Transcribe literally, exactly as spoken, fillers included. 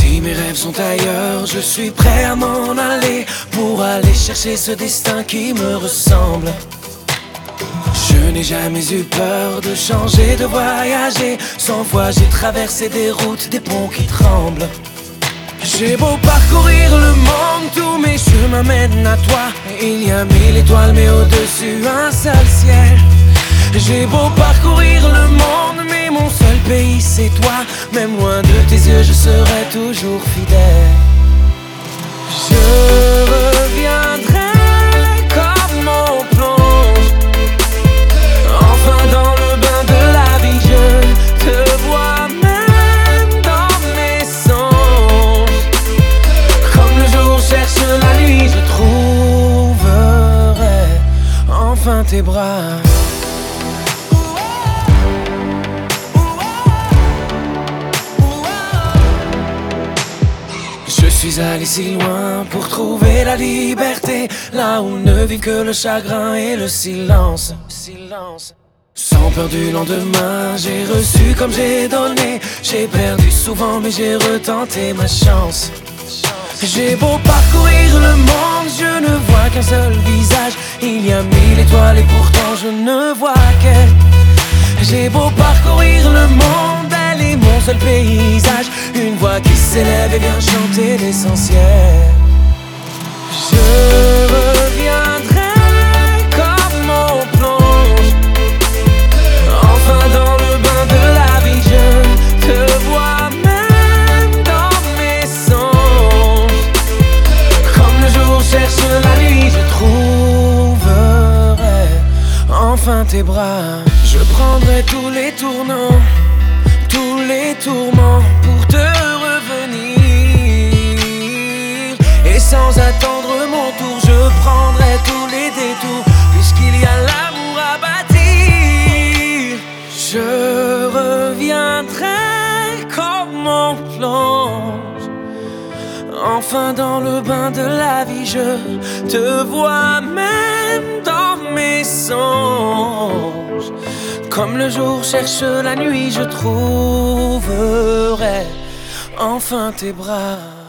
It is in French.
Si mes rêves sont ailleurs, je suis prêt à m'en aller pour aller chercher ce destin qui me ressemble. Je n'ai jamais eu peur de changer, de voyager. Cent fois j'ai traversé des routes, des ponts qui tremblent. J'ai beau parcourir le monde, tous mes chemins mènent à toi. Il y a mille étoiles mais au-dessus un seul ciel. J'ai beau parcourir le monde, mais mon seul pays c'est toi. Même loin de tes yeux je serai toujours fidèle. Je reviendrai comme on plonge enfin dans le bain de la vie. Je te vois même dans mes songes. Comme le jour cherche la nuit, je trouverai enfin tes bras. Je suis allé si loin pour trouver la liberté, là où ne vit que le chagrin et le silence. Silence. Sans peur du lendemain, j'ai reçu comme j'ai donné. J'ai perdu souvent mais j'ai retenté ma chance. J'ai beau parcourir le monde, je ne vois qu'un seul visage. Il y a mille étoiles et pourtant je ne vois qu'elle. J'ai beau parcourir le monde, elle est mon seul paysage. Une voix qui s'élève et vient chanter l'essentiel. Je reviendrai comme on plonge enfin dans le bain de la vie. Je te vois même dans mes songes. Comme le jour cherche la nuit, je trouverai enfin tes bras. Je prendrai tous les tournants, tous les tourments pour te revenir. Et sans attendre mon tour, je prendrai tous les détours, puisqu'il y a l'amour à bâtir. Je reviendrai comme on plonge enfin dans le bain de la vie. Je te vois même dans mes songes. Comme le jour cherche la nuit, je trouverai enfin tes bras.